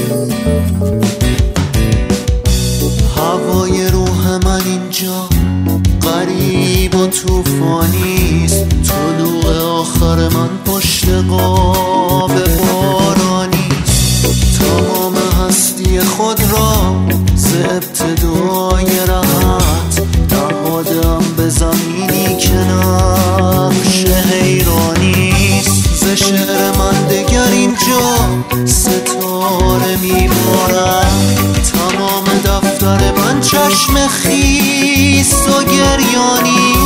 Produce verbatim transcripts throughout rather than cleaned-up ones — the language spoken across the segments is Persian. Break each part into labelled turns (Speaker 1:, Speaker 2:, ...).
Speaker 1: هوای روح من اینجا غریب و توفانیست، طلوع آخر من پشت قاب بارانیست. تمام هستی خود را ز ابتدای رهت نهادم به زمینی که نقش حیرانیست. ز شعر من دگر اینجا ستاره میبارد، تمام دفتر من چشم خیس و گریانی.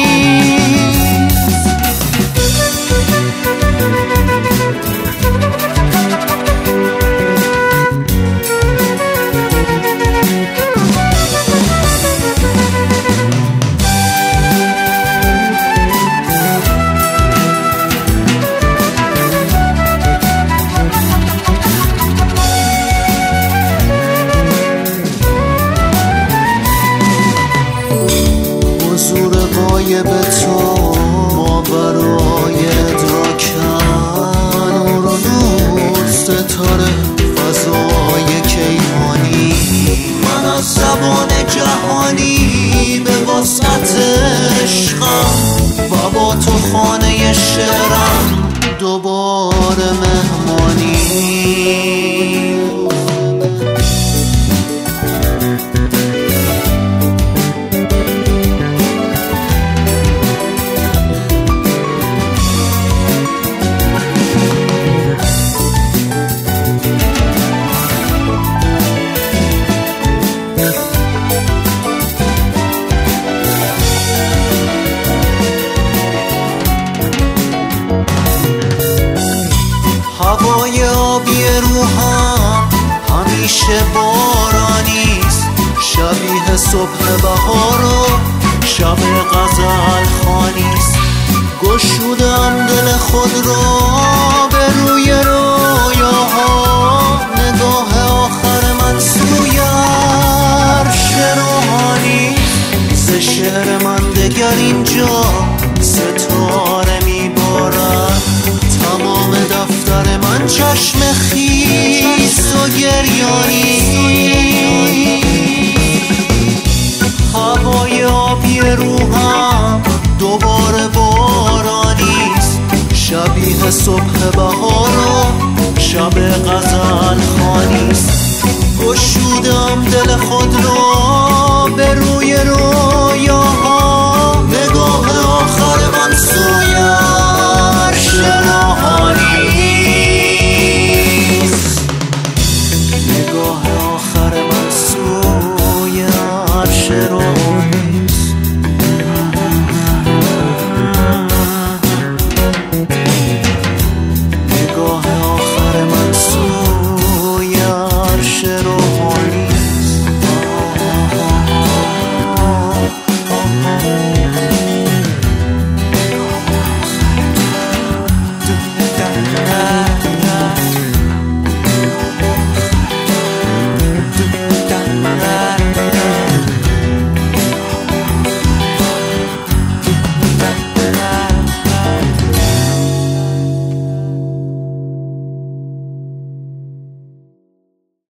Speaker 1: به تو ما برای ادراکن نور و نور ستاره فضای کیهانی. من از زبان جهانی به وسعت عشقم و با تو خانه شعرم دوباره مهمانی. هوای آبی روحم همیشه بارانیست، شبیه صبح بهار و شب غزل خوانیست. گشودم دل خود را به روی رویاها، نگاه آخر من سوی عرش روحانیست. ز شعر من دگر اینجا ستاره میبارد، تمام دفتر من چشم خیس و گریانی. هوای آبی روحم دوباره بارانیست، شبیه صبح بهار و شب غزل خوانیست. گشودم دل خود را به روی رویاها، نگاه آخر من سوی